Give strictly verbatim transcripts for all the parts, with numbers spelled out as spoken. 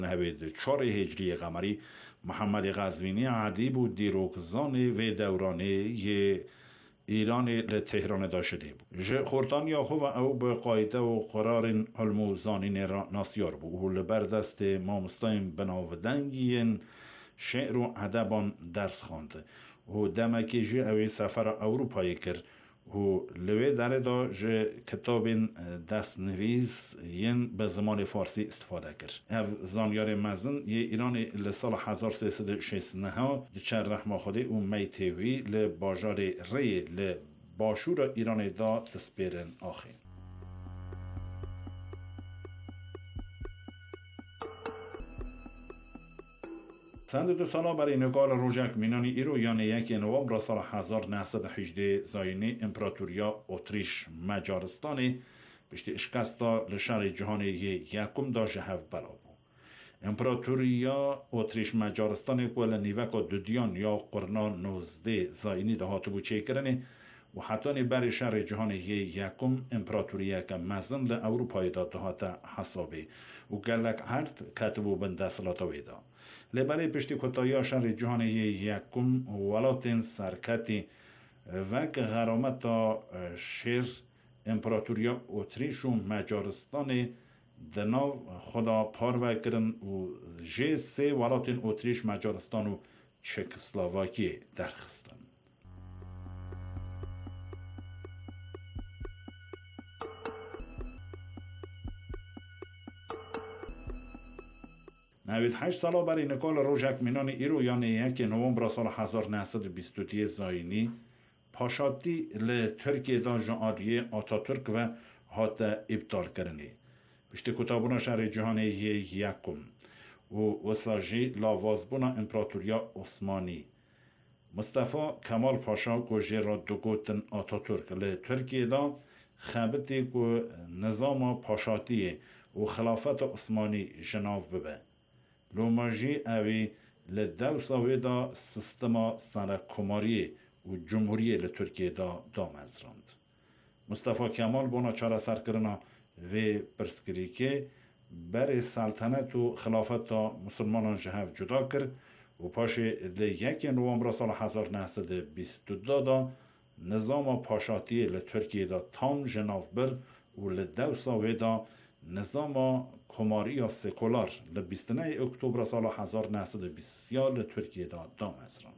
نهوید چار هجری قمری محمد قزوینی عدی بود دیروکزان و دورانه ی ایران ل تهران داشته بود. ژ خورتان یاخو و او به قاعده و قرار علموزانین ناسیار بود. و لبردست مامستایم بناودنگین شعر و ادبان درس خواند. و دمکی ژ اوی سفر اروپایی کرد. و لوی داره دا ژ کتاب دست نویس ین به زمان فارسی استفاده کرد. او زانیار مزن ی ایران لسال هزار و سیصد و شصت و نه چر رحمه خودی و میتوی ل باجار ری ل باشور ایران دا تسپیرن آخین. سند دو سالا برای نگار روژک مینانی ایرو یعنی یک نوامبر سال هزار و نهصد و هجده زاینی امپراتوریا اتریش مجارستانی بشتی اشکستا لشهر جهانی یکم دا جهو بلا بود. امپراتوریا اتریش مجارستانی قول نیوک و دودیان یا قرنا نوزده زاینی دا هاتو بود چه کرنی و حتی برای شهر جهانی یکم امپراتوریا که مزن ل اروپای دا دهات حسابی و گلک هرد کتبو بنده سلاتا ویدا. لبرای پشتی کتایا شهر جهانی یکم ولاتین سرکتی و که غرامت شهر امپراتوریا اتریش و مجارستان دناو خدا پارو کرن و جه سه ولاتین اتریش مجارستان و چکسلواکی درخستن. نوید هشت سالا برای نکال روژک مینان ایرو یعنی یک نوامبر سال هزار و نهصد و بیست و دو زاینی پاشاتی ل ترکیه دا جانعالیه آتاتورک و هات ابطال کرنی. پشتی کتابونا شهر جهانی یکم و وساجی لاوازبونا امپراتوریا عثمانی. مصطفی کمال پاشا گوژه را دوگوتن آتاتورک ل ترکیه دا خبتی گو نظام پاشاتیه و خلافت عثمانی جناف ببه. لوماجی اوی لدو ساوی دا سیستما سنه کماری و جمهوری لترکیه دا دام ازراند. مصطفی کمال بونا چاره سر کرنا و پرسکری که بر سلطنت و خلافت دا مسلمانان جهو جدا کرد و پاش لیک نوامبر سال هزار و نهصد و بیست و دو دا نظام پاشاتی لترکیه دا تام جناف بر و لدو ساوی دا نظام کماری یا سکولار ل بیست و نه اکتبر سال هزار و نهصد و بیست و سه ل ترکیه دا دام ازراند.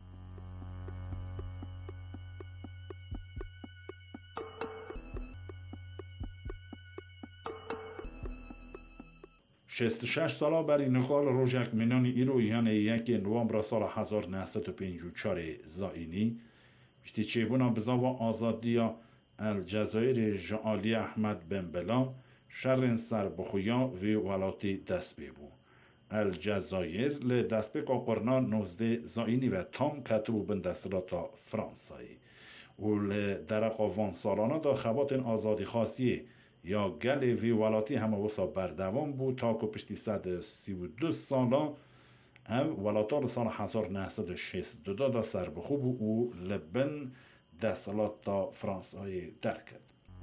شصت و شش سالا برای نقال روژک مینانی ایرو یعنی یک نوامبر سال هزار و نهصد و پنجاه و چهار زاینی بشتی چیبونا بزا و آزادی الجزایر جعالی احمد بن بلا شرن سر بخویا و ولاتی دست بیبو. الجزایر ل دست بی قرنا نوزده زاینی و تام کتبو بندستلاتا فرانسایی. و ل درق وان سالانا دا خباتن آزادی خاصیه یا گل وی ولاتی همه وسا بردوام بود تا که پشتی صد و سی و دو سالا او ولاتا سال هزار و نهصد و شصت و دو دا سر بخو بود و لبن دستلاتا فرانسایی در کرد.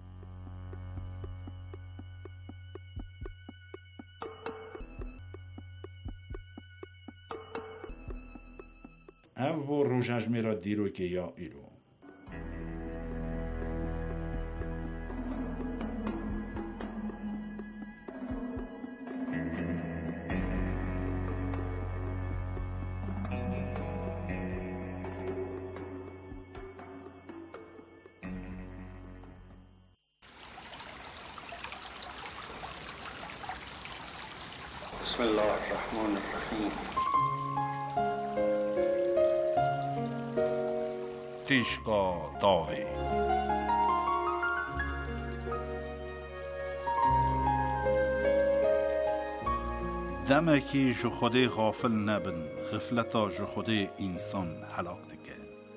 او روژج میرا دیرو که یا ایرو. بسم الله الرحمن الرحیم. تیشکا داوی دمکی جو خودی غافل نبن غفلتا جو خودی انسان هلاک دکه.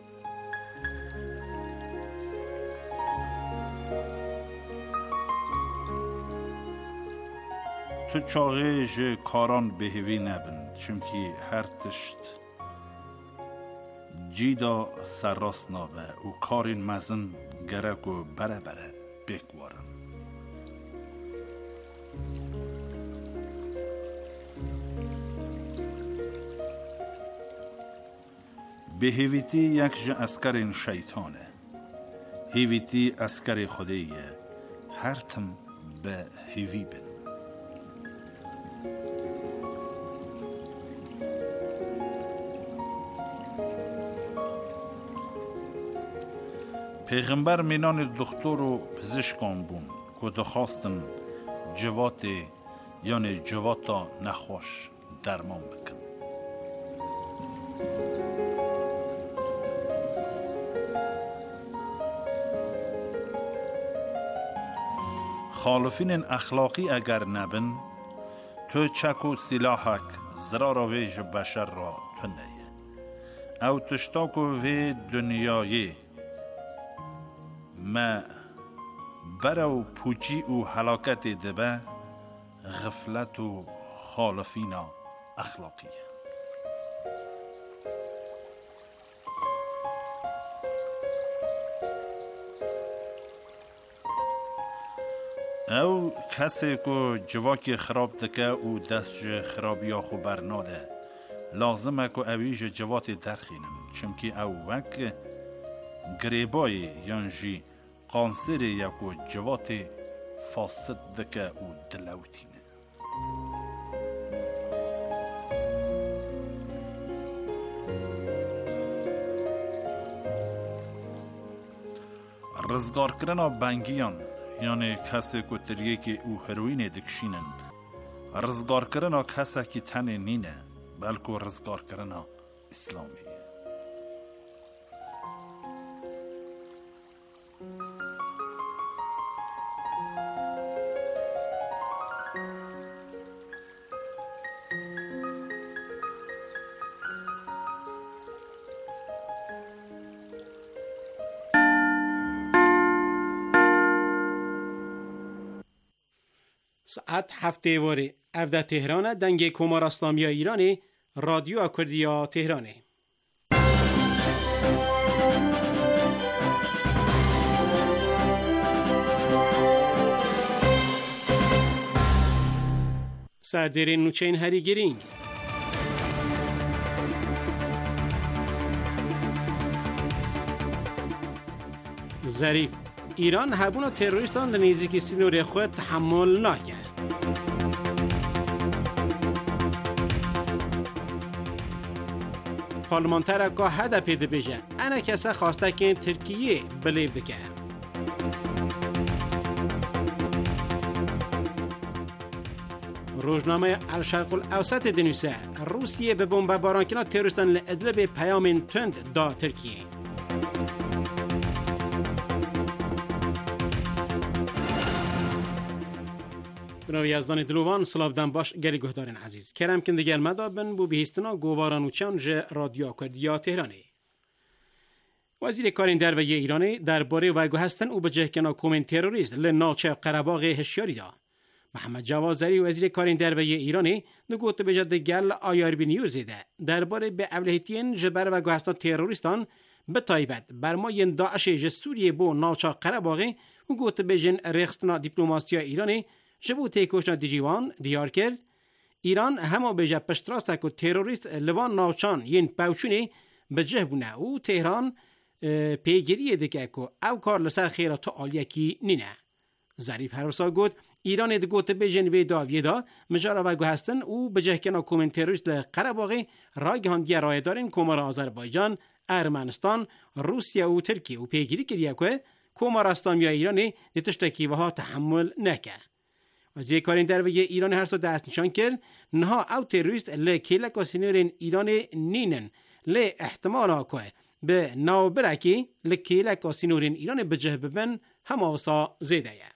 تو چاقه جو کاران بهوی نبن چونکی هر تشت جیدا سراس نابه و کارین مزن گرک و بره بره بکوارن. به هیویتی یک جا اسکر شیطانه، هیویتی اسکر خودیه، هر تم به هیوی بن. پیغمبر مینان دکتر و پزشکان بون که دخواستن جوات یعنی جواتا نخوش درمان بکن. خالفین اخلاقی اگر نبن، تو چک و سلاحک زرار ویج بشر را تنیه او تشتاک و وی دنیایی ما برو پوچی و حلاکت دبه غفلت و خالفین اخلاقیه. او کسی که جواکی خراب دکه و دست خرابی ها خو برناده لازمه که اویج جوات درخینن، چمکی او وک گریبای یانجی قانسر یکو جوات فاسد دکه و دلوتینه. رزگار کرنا بنگیان یعنی کسی که تریه که او هروین دکشینن، رزگار کرنا کسی که تن نینه بلکه رزگار کرنا اسلامی. ساعت هفته واره افده تهران دنگ کمار اسلامی ایرانی رادیو کردیا تهرانه. سردر نوچین هری گرینگ ظریف ایران هبون تروریستان لنیزی سینور خود تحمل نکه. پارلمانتر که هدف ده بیجه انا کسا خواسته که ترکیه بلیو دکه. روزنامه الشرق الاوسط دنیسه روسیه به بمب باران کنه تروریستان لادلب پیام تند دا ترکیه. بناوی یزدان دلوان سلاودن باش گلی گهدارن عزیز کرم کن دیگر مدابن بو بهستنا گواران و چان جه رادیو کردیا تهرانه. وزیر کارین در وی ایرانی درباره وگو هستن او بجه کنا کومن تروریست لناچه قرباغ هشیاری دا. محمد جواد ظریف وزیر کارین در وی ایرانی نگوت بجد گل آیار بی نیوز ده درباره به اولهیتین جبر وگو هستن تروریستان به تایبت برماین داعش ج سوریه بو ناچه قرباغ و گوت بجن رخصتنا دیپلماسیا ایرانی جبو تیکوشنا دیجیوان دیار کرد ایران همه بجه پشتراست که تروریست لوان ناوچان ین پوچونی بجه بونه و تهران پیگیری دکه که او کار لسر خیره تا آلیکی نینه. ظریف هر سال گفت ایران دگوت بجن وی داویه دا مجارا و گو هستن او بجه کنا کومن تروریست لقرباغی رای گهاندی رای دارین کمار آذربایجان، ارمنستان، روسیه و ترکیه و پیگیری کریه که کمار اسلامی ایرانی دیتشتکی وها تحمل نکه. وزیر کارین در وی ایران هر سو دست نشان کرد نها او تروریست ل کلک و سینورین ایران نینن ل احتمالا که به ناو برکی ل کلک و سینورین ایران بجه ببن هماسا زیده یه.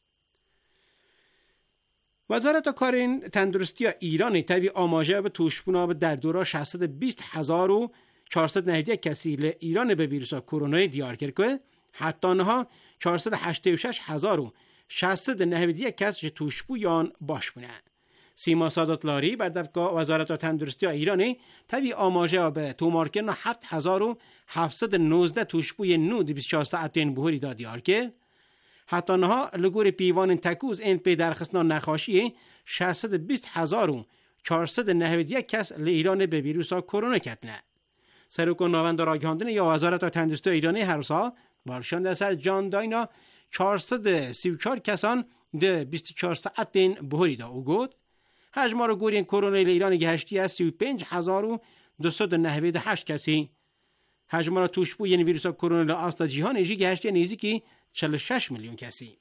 وزارت کارین تندرستی ایران تاوی آماجه به توشبونا به در دورا ششصد و بیست هزار و چهارصد و نود کسی ل ایران به ویروس کرونا دیار کرد که حتی نها چهارصد و هشتاد و شش هزار و ششصد و نود کس ج توشبو یان باش بونه. سیما سادات لاری بر دفقا وزارت تندرستی ایرانی تاوی آماجه به تومارکن هفت هزار و هفتصد و نوزده توشبوی نو دی بیست و چهار ساعتین بهوری دا دیار کرد. حتی نها لگور پیوان تکوز این پی درخستنا نخاشی ششصد و بیست هزار و چهارصد و نود کس ل ایران به ویروس کرونا کتنه. سرکو ناوند راگهاندن یا وزارت تندرستی ایرانی هر سا بارشان در سر جان داینا چهارصد و سی و چهار کسان ده بیست و چهار ساعت دین بهوری دا او گود هجمار گورین کرونا ایرانی گهشتی از سی و پنج هزار و دویست و نود و هشت کسی هجمار توشبو یعنی ویروس کرونا آستا جهان ایجی گهشتی نزدیکی چهل و شش میلیون کسی.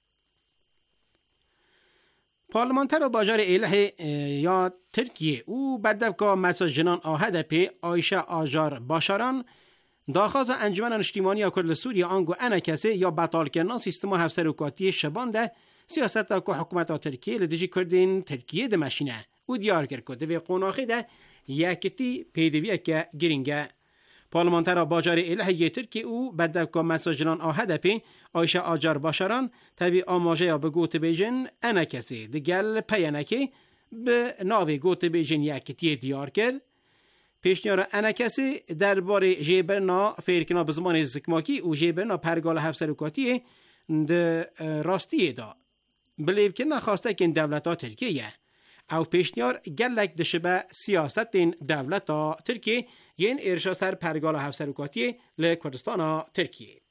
پارلمانتر باجار ایله یا ترکیه او بردفکا مساج جنان آهده پی آیشه آجار باشاران داخواز انجمن اجتماعی کرد سوریه آنگو انا کسی یا بطال کردن سیستم هفسروکاتی شبانده سیاست که حکومت ترکیه لدیجی کردین ترکیه ده ماشینه او دیار کرد و قناخی ده یکتی پیدویه که گرینگه. پارلمانتر باجار ایله ترکیه او بردفکا مساج جنان آهده پی آیشه آجار باشاران تبی آماجه یا به گوت بیجن انا کسی دگل پیانکی به ناوی گوت بیجن یکتی دیار کرد. پیشنیار انا کسی درباره جیبرنا فیرکنا به زمان زکماکی او جیبرنا پرگال هفسروکاتی ده راستیه دا بلیو که نخواسته که این دولت ها ترکیه او پیشنیار گلک دشبه سیاست این دولت ها ترکیه یین ارشا سر پرگال هفسروکاتی لکردستان ها ترکیه.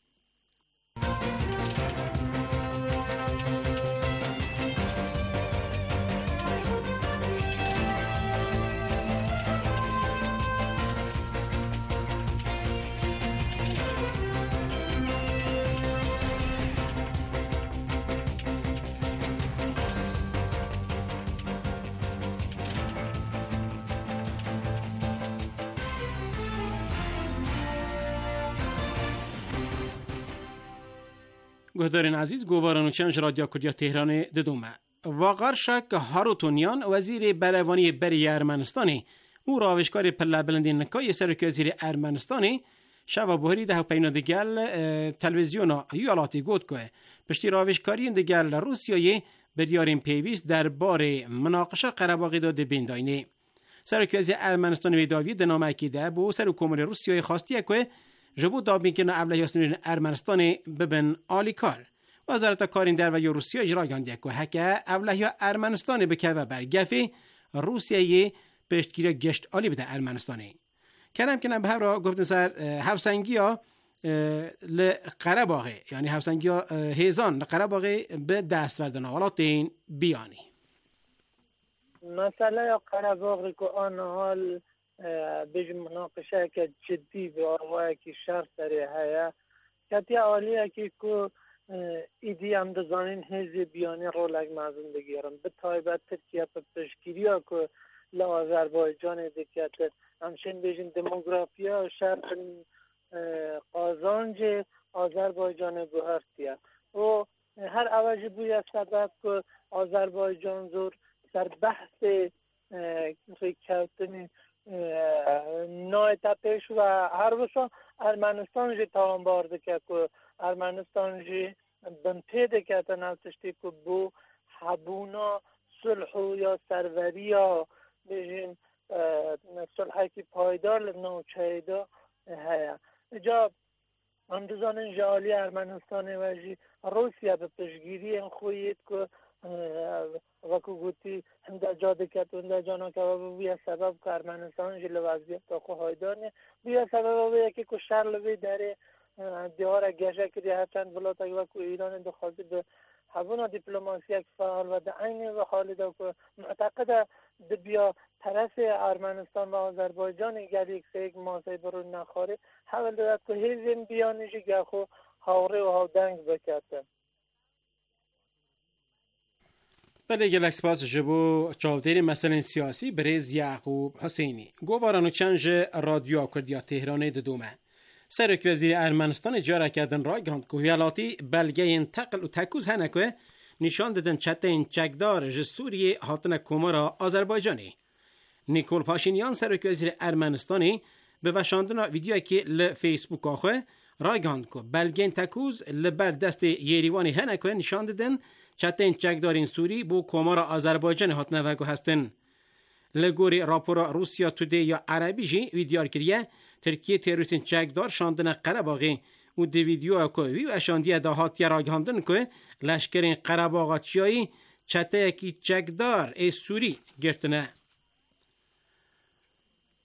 گهدارین عزیز گواران و چنج رادیو کردیا تهران ددومه واقر شک هاروتونیان وزیر بلوانی بری ارمنستانی او راوشکار پله بلندی نکای سرک وزیر ارمنستانی شب بهری ده پینا دگل تلویزیون ایالاتی گفت که پشتی راوشکاری دگل روسیای بدیارین پیویست در بار مناقشه قره‌باغ داده بینداینه سرک وزیر ارمنستان و داوید نامه کیده بو سر کمر روسیای خواستیه که جبو دابین که اوله یاسنین ارمنستان ببن آلی کار وزارت کارین در و یا روسیه اجرا گانده که حکه اوله یا ارمنستان بکه و برگفی روسیه پشتگیری گشت آلی بده ارمنستانی کنم کنم به هر گفتن سر هفسنگی ها لقره‌باغ یعنی هفسنگی ها هیزان لقره‌باغ به دست وردن حالات این بیانی مسئله قره‌باغ که آن حال بیش مناقشه که جدی به آوای که شرط داره هیا کتی عالیه که که ایدی هم دزانین هزی بیانی رولک مازن بگیرن به تایبت ترکیه پر تشکیری ها که لآذربایجان دکیت همچنین بیشن دموگرافیا شرط قازانج آذربایجان بهرتیه و هر عوضی بوی سبب که آذربایجان زور در بحث ریکوتنی نای پیش و هر وسا ارمنستان جی تاوان بارده که که ارمنستان جی بنپیده که تنالتشتی که بو حبونا صلح یا سروری یا بیشین صلحی که پایدار لنوچه دا هیا جا اندازان جالی ارمنستان و جی روسیه به پشگیری خویید که وکو گوتی هنده جاده که هنده جانا که بویا سبب که ارمنستان جل وضعیت تا خواه دارنه بویا سبب بویا که که شر لوی داره دیوار گشه کردی هرچند بلا تا وکو ایران دخوازی به حبونا دیپلوماسی یک فعال و ده عین و خالد که معتقد ده بیا طرف ارمنستان و آذربایجان گر یک سه یک ماسه برون نخواره حول دارد که هیزین بیانیشی گه خو هاوره و هاودنگ بکرده. بله گلکس باز جبو چاودیر مثلا سیاسی بریز یعقوب حسینی گوارانو چنج رادیو کردیا تهران ددومه سرک وزیر ارمنستان جاره کردن را گاند که هیالاتی بلگه انتقل و تکوز هنکوه نشان دادن چته این چکدار جسوری هاتن کمارا آذربایجانی نیکول پاشینیان سرک وزیر ارمنستانی به وشاندن ویدیوی که لفیسبوک آخوه را گاند که بلگه تکوز لبر دست یریوانی هنکوه نشان دادن چته این چکدارین سوری بو کمارا آذربایجان هاتنه وگو هستن لگوری راپورا روسیا تودی یا عربی جی ویدیار کریه ترکیه تروریستین چکدار شاندن قره‌باغی و دی ویدیو که وی اشاندیه دا هاتیه راگهاندن که لشکرین قره‌باغچیایی چته یکی چکدار ای سوری گرتنه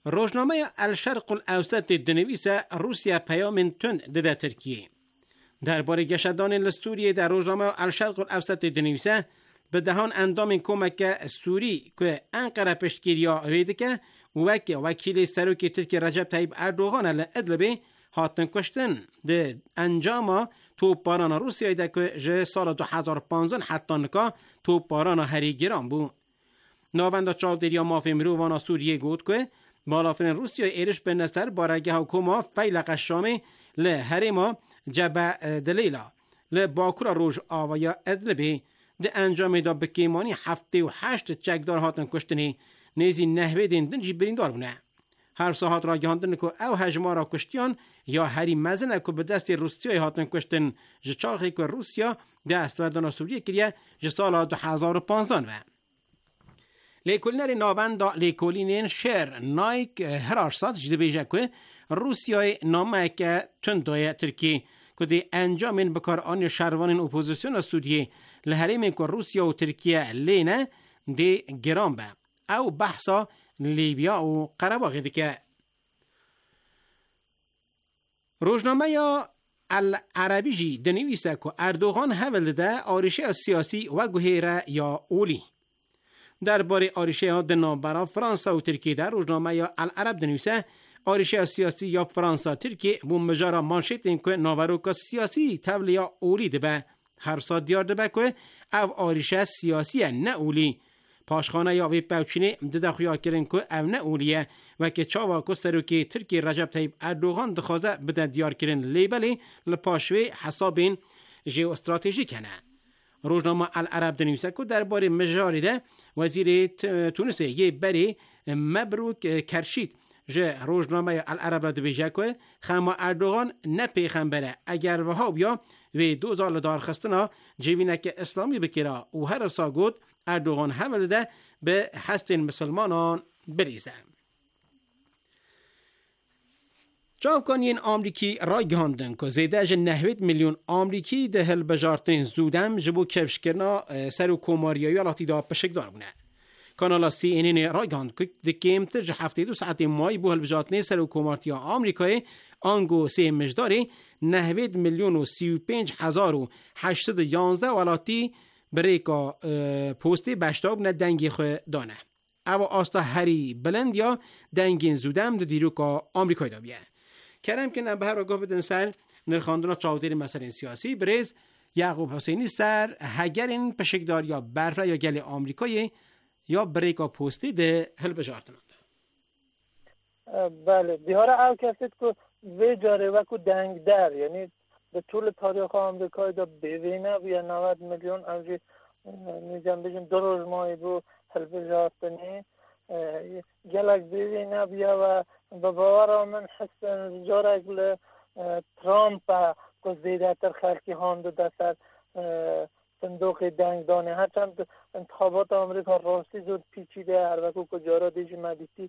روزنامه الشرق الاوسط دنویس روسیا پیام تند داده ترکیه. درباره گشتان لستوریه در روزنامه الشرق الاوسط دنویسه به دهان اندام کمک سوری که انقره پشتگیریا ویده که وک وکیل سروک ترکیه رجب طیب اردوغان لادلبی هاتن کشتن ده انجام توپباران روسیای ده که جه سال دو هزار و پانزده حتی نکا توپباران هری گران بو. ناوندا چاودریا مافی مرووانا سوریه گود که بالافرین روسیای ایرش به نصر بارگه حکومه فیلق الشامی لحرما جبه دلیلا لباکورا روش آویا ادلبی ده انجام دا بکیمانی هفته و هشت چکدار هاتن کشتنی نیزی نحوه دین دنجی بریندار بونه. هر ساعت را گهاندن که او هجمارا کشتیان یا هری مزنه که به دست روسیای هاتن کشتن جچاقی که روسیا دست و دانا سوریه کریه جسال دو هزار و پانزده و لیکولینر ناوندا لیکولینین شهر نایک هرارسات جده بیجه که روسیای نامه که تندای ترکی که دی انجامین بکار آن شهروان اپوزیسیون سوریه لحریم که روسیا و ترکیه لینه دی گرام به او بحثا لیبیا و قرباغی دیگه. روزنامه یا العربی جی دنویسه که اردوغان حول ده آرشه سیاسی و گوهیره یا اولی. درباره آرشه ها دنابرا فرانسا و ترکیه در روزنامه یا العرب دنویسه آرشه سیاسی یا فرانسا ترکیه بو مجارا مانشیت این که ناوروکا سیاسی تول یا اولی ده به هر سا دیار ده به که او آرشه سیاسی نه اولی. پاشخانه یا وی پاوچینه دده خویا کرن که او نه اولیه و که چاوا کسترو که ترکیه رجب طیب اردوغان دخوازه بده دیار کرن لیبلی لپاشوی حسابین جیو استراتژی کنه. روزنامه العرب دنویسه که درباره مجاریده وزیر تونس یه بری مبروک کرشید جه روزنامه العرب را دبیجه که خما اردوغان نه پیغمبره اگر وهابیا و دو زال دارخستنا جوینک اسلامی بکیرا و هر ساگود اردوغان حمل ده به هستین مسلمانان بریزه. جاوکانین آمریکی رای گهاندن که زیده جه نهوید میلیون آمریکی ده هل بجارتین زودم جبو کفش کرنا سر و کوماریایی علاتی دا پشکدار بونه. کانالا سی اینین رای گهاند که ده کمتر جه هفته دو ساعت مای بو هل بجارتین سر و کومارتیا آمریکای آنگو سی مجداری نهوید میلیون و سی و پنج هزار و هشتاد یانزده علاتی بریکا پوستی بشتاب نه دنگی خو دانه. او آستا هری بلند یا دنگین زودم دو دیروکا آمریکای دا بیه. کرم که نبه را گفت بدن سر نرخاندنا چاودیر مسئله سیاسی بریز یعقوب حسینی سر هگر این پشکدار یا برفره یا گل آمریکایی یا بریکا پوستی ده هل بجارتنند. بله بیاره او کسید که وی جاره وکو دنگ در یعنی به طول تاریخ آمریکای دا ببینه بیا نود میلیون اوجی میجم بجیم دو روز ماهی بو هل بجارتنی گلک ببینه بیا و به باور من حسن جارک ل ترامپ که زیده تر خلقی هانده دستر صندوق دنگدانه هرچند انتخابات آمریکا راستی زود پیچیده هر وکو که جارا دیجی مدیتی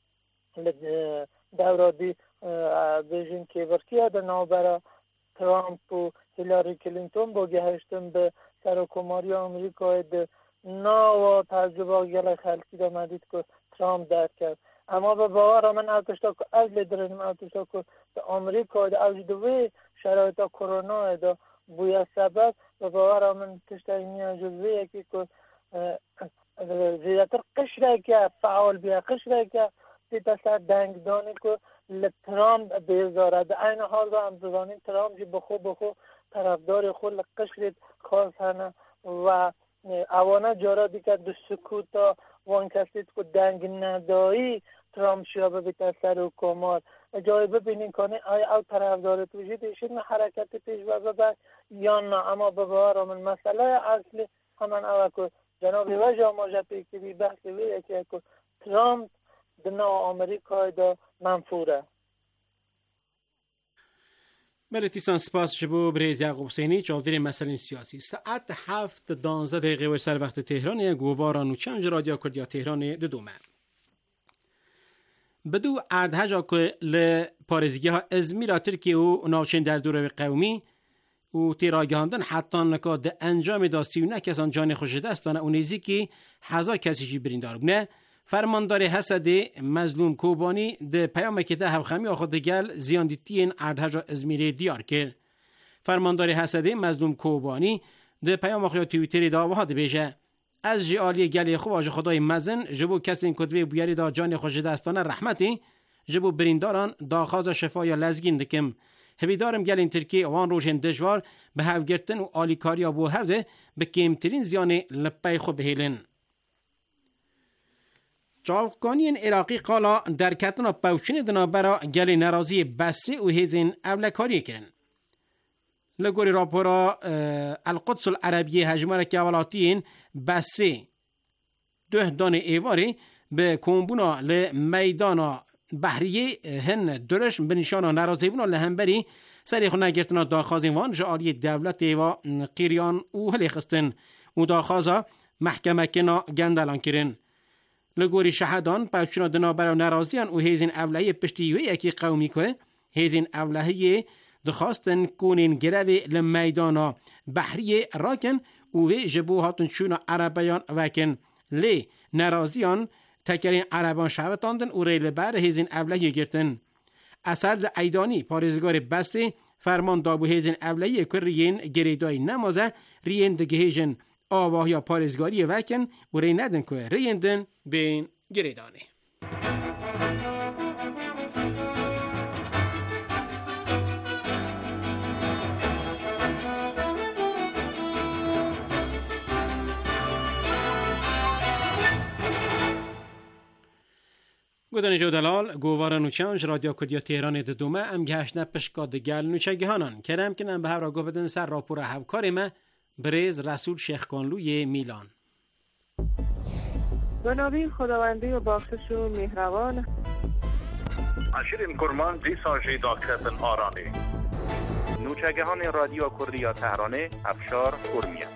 دورادی بیشین که ورکیه در نابرا ترامپ و هیلاری کلینتون با گهشتن به سرکماری آمریکا ده ناو تجربه گل خلقی دا مدید که ترامپ درد کرد. اما به باور من اوتشتا که از لیدرنیم اوتشتا که آمریکا ده اوج دوی شرایط کرونا ده بویا سبب به باور من تشتا اینی جزوی یکی که زیادتر قشره که فعال بیا قشره که دیتا سر دنگ دانی که لترامپ بیزاره ده این حال دا هم زدانیم ترامپ جی بخو بخو طرفدار خود قشرید خاص هنه و اوانه جارا دیگه دو سکوتا وان کسید که دنگ ندایی ترامپ شیابه بیتا سر و کمار جای ببینین کنه آیا او طرفدار توجید ایشید من حرکت پیش بزده یا نه. اما ببارا من مسئله اصلی همان اوه که جناب وجه ماجه پیکری بحثی ویه که ترامپ دنا آمریکای دا منفوره. بله تیسان سپاس شبو بریز یعقوب حسینی چاودیر مسئله سیاسی ساعت هفت دانزده دقیقه و سر وقت تهران گواران و چنج رادیو کردیا تهران دودومه بدو اردهجا که لپارزگی ها ازمیرا ترکیه و ناوچین در دوره قومی و تیراگاندن حتی نکا ده انجام دا سیونه کسان جان خوش دستانه و نیزی که هزار کسی جی بریندار بونه فرماندار حسد مظلوم کوبانی ده پیام که ده هفخمی آخود گل زیاندیتین اردهجا ازمیره دیار کرد. فرماندار حسد مظلوم کوبانی ده پیام آخیا تویتری دا و هاده بیشه از جعالی گلی خوب آج خدای مزن جبو کسی این کتوی بیاری دا جان خوش دستانه رحمتی جبو برینداران دا خواز شفا یا لزگین دکم. هویدارم گلین ترکی وان روشن دجوار به هفگرتن و آلیکاریا بو هفده به کمترین زیان لپای خوب بهیلن. چاوکانین عراقی قالا در کتنا پوشین دنا برا گل نرازی بسری و هیزین اولکاری کرن. لگوری راپورا القدس العربیه هجمار که اولاتین بسری ده دان ایواری به کمبونا لمیدانا بحریه هن درش بنشانا نرازی بونا لهمبری سری خونه گرتنا داخازین وان جعالی دولت و قیریان و هلی خستن و داخازا محکمه کنا گندلان کرن. لگوری شهدان پاوچنا دنا برا نرازیان و هیزین اولهی پشتیوی اکی قومی که هیزین اولهی دخواستن کونین گروی لمیدانا بحریه راکن و وی جبوهاتن شونا عربیان وکن لی نرازیان تکرین عربان شعبتاندن و ریل بر هیزین اولهی گرتن. اسد ایدانی پارزگار بسته فرمان دابو هیزین اولهی که ریین گریدای نمازه ریین دگهیجن آواه یا پارزگاری وکن و ری ندن که ریین دن بین گریدانه. گودن جو دلال گووار نوچانج رادیو کردیا تهران دومه ام گهش نپشکا دگل نوچه گهانان کرم کنم به هفرا گو بدن سر راپور هفکار ما بریز رسول شیخ کانلوی میلان. به نامی خداوندی و بخشش و مهربان عشرین کرمان دیسا جیدا کتن آرانی نوچگهان رادیو کردیا تهرانه افشار کرمیه.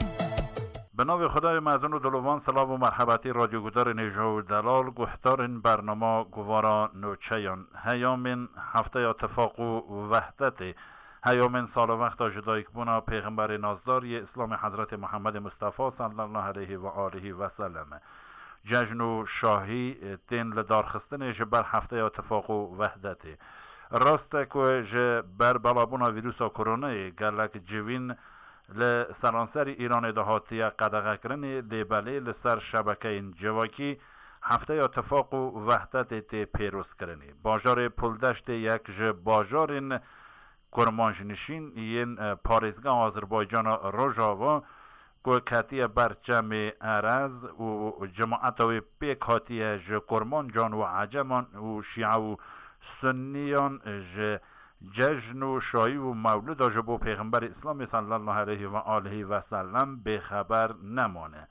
به نام خدای معزون و دلوان سلام و مرحبتی رادیو گذار نیجو دلال گوهتارین برنامه گوارا نوچیان هیامین هفته اتفاق و وحدت هیامین سال وقت جدایک بونا پیغمبر نازداری اسلام حضرت محمد مصطفی صلی الله علیه و آله و سلم جشن و شاهی تین لدارخستن جبر هفته اتفاق و وحدت راست که جبر بلابونا ویروس کرونا گلک جوین لسرانسر ایران دهاتی قدغه کرنی لیبلی لسر شبکه جواکی هفته اتفاق و وحدت تی پیروز کرنی باجار پلدشت یک ج باجارین کرمانشنشین این پاریزگاه آذربایجان روژاوا که کتی برچم ارز و جماعت و پیک هاتی ج کرمان جان و عجمان و شیعه و سنیان ج جشن و شایی و مولد آجبو پیغمبر اسلام صلی الله علیه و آله و سلم به خبر نمانه.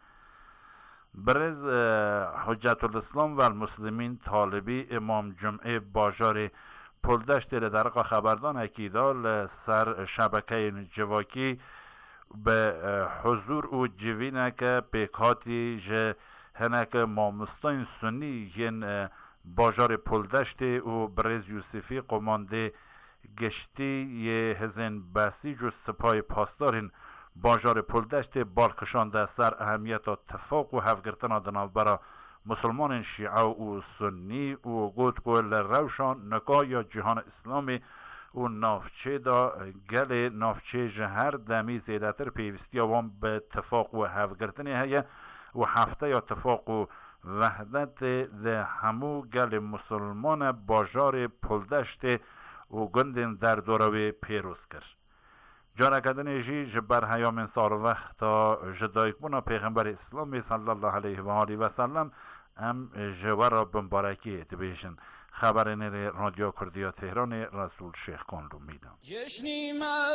برز حجت الاسلام و المسلمین طالبی امام جمعه باجار پلدشت درقا خبردان اکیدال سر شبکه جواکی به حضور و جوینه که پیکاتی جه هنک مامستان سنی ین باجار پلدشت و برز یوسفی قمانده گشتی یه هزین بسیج و سپای پاسدارین باجار پلدشت بالکشانده سر اهمیت اتفاق و هفگرتنا دنال برا مسلمان شیعه و سنی و گود گویل روشان نگاه یا جهان اسلامی و نافچه دا گل نافچه جهر دمی زیدتر پیوستی وان به اتفاق و هفگرتنی هیه و هفته اتفاق و وحدت ده همو گل مسلمان باجار پلدشت و گندین در دوروی پیروز کرد. جانکدن جی جبر هیامین سال وقت تا جدایک بونا پیغمبر اسلامی صلی الله علیه و آله و سلم ام جوار را بمبارکی اتبیشن خبر نیر رادیو کردیا تهران رسول شیخ کانلو میدم. جشنی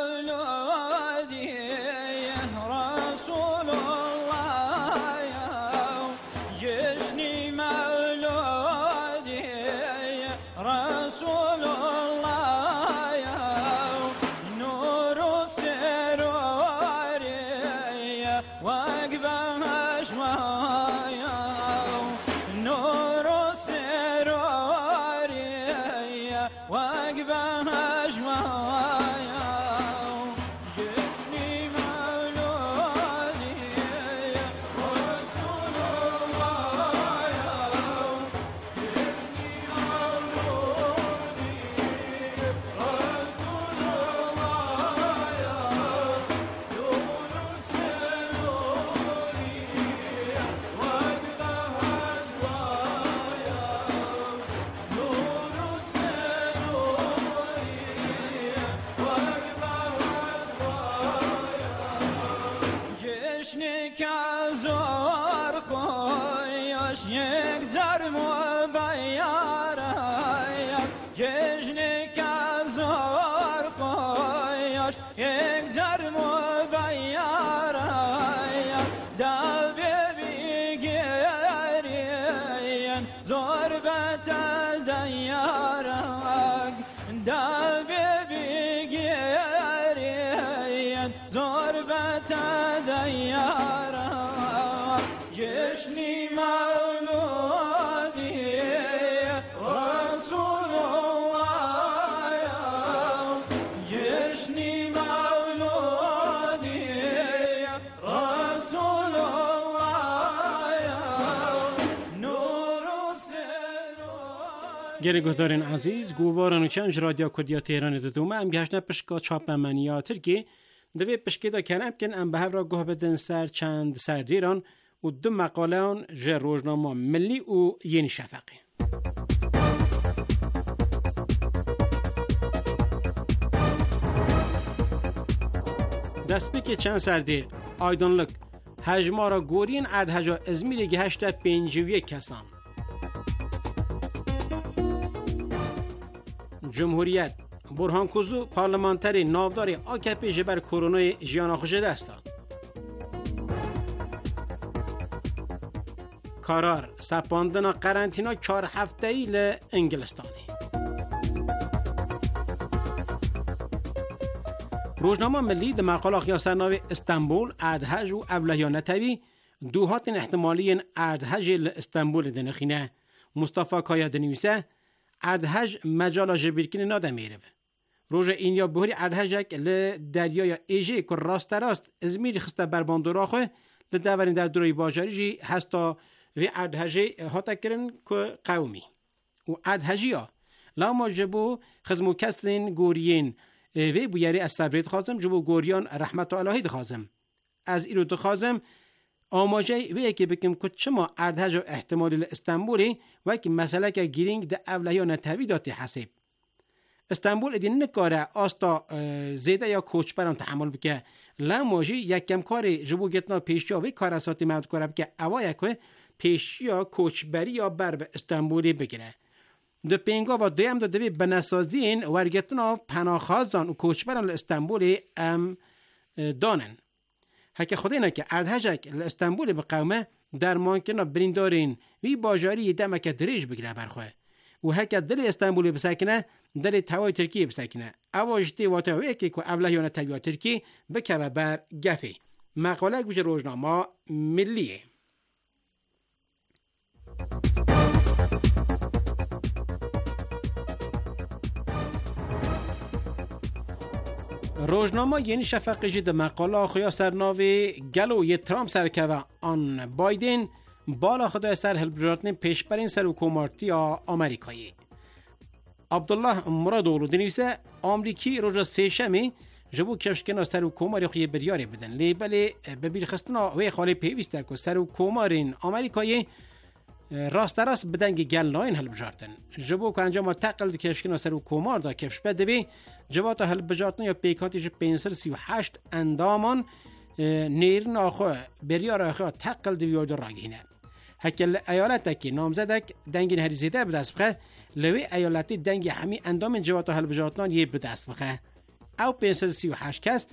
مولودی رسول الله جشنی مولودی رسول الله نور سرور وقبش نور سرور وقبش جشنی مولودی رسول یک زرم و بیارم جشن کازار خویش یک زرم و بیارم دل بگیرین زربت دیارم دل بگیرین زربت دیارم جشنی مولودی رسول الله جشنی مولودی رسول الله نور و سرور گرگودارین عزیز گوارن و چنج رادیو کردیا تهران دومه ام گشنه پشکا چاپ منیا ترکی دوی پشکی دا کنم کن ام به هفرا گوه بدن سر چند سر دیران و دو مقاله آن جه روزنامه ملی و یعنی شفقی. دست بکی چند سر دیر آیدانلک هجمارا گورین ارد هجا ازمیری گهشت پینجوی کسان. جمهوریت برهان کوزو پارلمانتری نافداری آکپی جبر کرونای جیانا خوشه دست داد. قرار سپاندن قرنطینه چهار هفته‌ای ل انگلستانی. روزنامه ملی د مقاله خیا سرناوی استانبول ادهج و اولهیانه تبی دوهات احتمالی ادهج ل استانبول دنخینه مصطفی کایا دنویسه ادهج مجال جبیرکین نادمیره. روز اینیا بهری ادهجک ل دریای ایجی که راست راست ازمیر خسته برباندورا خو ل دورین در دروی باجاری جی هستا و ادهجی هاتا کرن که قومی و ادهجی ها لاما جبو خزمو کسلین گورین و بویاری از صبریت خازم جبو گوریان رحمت و الهی دخازم از ایرو دخازم آماجه و یکی بکم که چما ادهج احتمالی استانبولی و یکی مسئله که گیرینگ ده اولهیان تبی داتی حسیب استانبول ادین نکاره آستا زیده یا کوچ بران تحمل بکه لاماجی یک کم کاری جبو گتنا پیشیا و کارساتی مدد کاره بکه اوای که پیشیا کوچبری یا بر به استانبولی بگیره. دو پینگا و دویم دو دوی بناسازین ورگتنا پناخازان و کوچبران استانبولی ام دانن. هکه خودی نه که ادهجک استانبولی به قومه در مانکنا بریندارین وی باجاری دمک دریج بگیره برخواه. و هکه دل استانبولی بسکنه دل توای ترکیه بسکنه. اواجتی و تاوی که که اولهیان تاوی ترکی بکه بر گفی. مقاله گوش روزنامه ملیه. روزنامه یعنی شفقی جد مقاله خویا سرناوی گلو یه ترامپ سرکوه آن بایدن بالا خدای سر هلبراتن پیشبرین سر حکومتی آمریکایی. عبدالله مرادولو دنیسه آمریکی روز سهشمی جبو کفشکنا سر حکومتی خوی بریاری بدن لیبلی ببیر خستنا وی خالی پیوسته که سر حکومارین آمریکایی راست راست بدنگ گل ناین هل بجارتن جبو که انجام تقل دی کفشکنا سر حکومار دا کفش بده بی جبو تا هل بجارتن یا پیکاتیش پینسر سی و هشت اندامان نیرن آخو بریار آخو تقل دی ویورد راگینه هکل ایالت که نامزدک دنگین هریزیده بدست بخه لوی ایالتی دنگی همی اندام جبو تا هل بجارتن یه بدست بخه او پینسر سی و هشت کس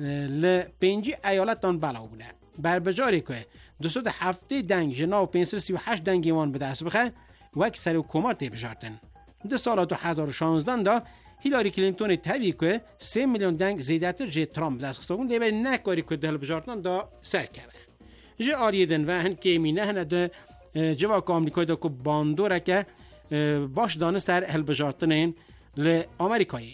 ل پنجی ایالتان بالا بونه بر بجاری که دوست هفته دنگ جنا و پنسر سی و هشت دنگی وان به دست بخه وک سر حکومت بجارتن ده سال دو هزار و شانزده دا هیلاری کلینتون تبی که سه میلیون دنگ زیادتر جه ترامپ دست خستون لیبر نکاری که دل بجارتن دا سر که جه آریدن و هن که می نه ده جواک آمریکای دا که باندوره که باش دانه سر هل بجارتن ل آمریکایی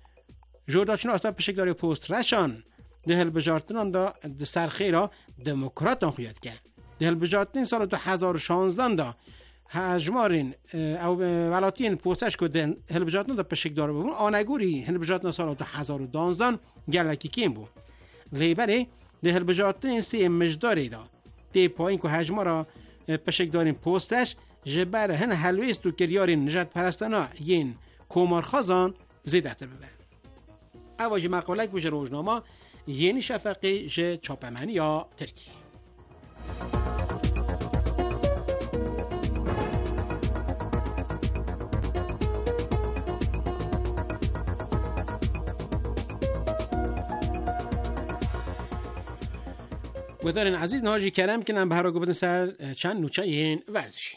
جورداشن آستا پشک داری پوست رشان ده هل بجارتن دا ده سرخیرا دموکراتان خوید که ده هل بجارتن سال دو هزار و شانزده دا هجمارین او ولاتین پوستش که ده هل بجارتن دا پشک داره ببون آنگوری هل بجارتن سال دو هزار و دانزده گلکی کیم بو لیبره ده هل بجارتن سی مجداری دا ده پایین که هجمارا پشک دارین پوستش جبر هن هلویست و کریارین نجات پرستانا ین کومارخازان زیدت ببن اواج مقالک بوش روزنامه یعنی شفقی جه چاپمنی یا ترکی گذارین عزیز نهاجی کرم که نم بهارا گفتن سر چند نوچه این ورزشی.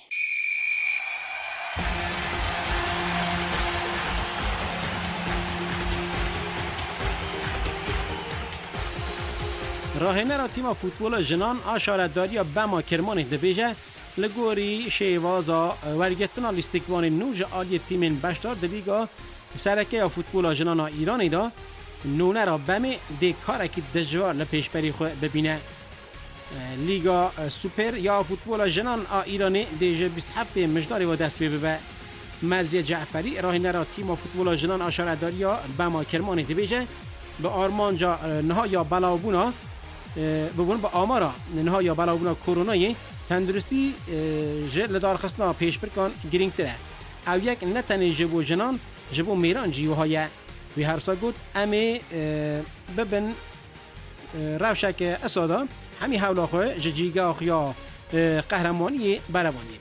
راهنه را تیم فوتبال جنان آشارتداری بما کرمان دبیجه لگوری شیوازا ورگتنا لیستیکوان نوج آلی تیم بشتار دلیگا سرکه فوتبال جنان ایرانی دا نونه را بمه دی کارکی دجوار لپیش بری خو ببینه. لیگا سوپر یا فوتبال جنان ایرانی دیجه بیست هفت مجداری و دست ببه. مرزی جعفری راهنه را تیم فوتبال جنان آشارتداری بما کرمان دبیجه به آرمانجا نهایا بلاوبونا ببون با آمارا نها یا بلاوبونا کرونایی تندرستی جل دارخستنا پیش برکان گرینگ تره او یک نتنی جبو جنان جبو میران جیو های وی هر سا گود امی ببن روشک اسادا همی حولا خواه ججیگا یا قهرمانی بروانی.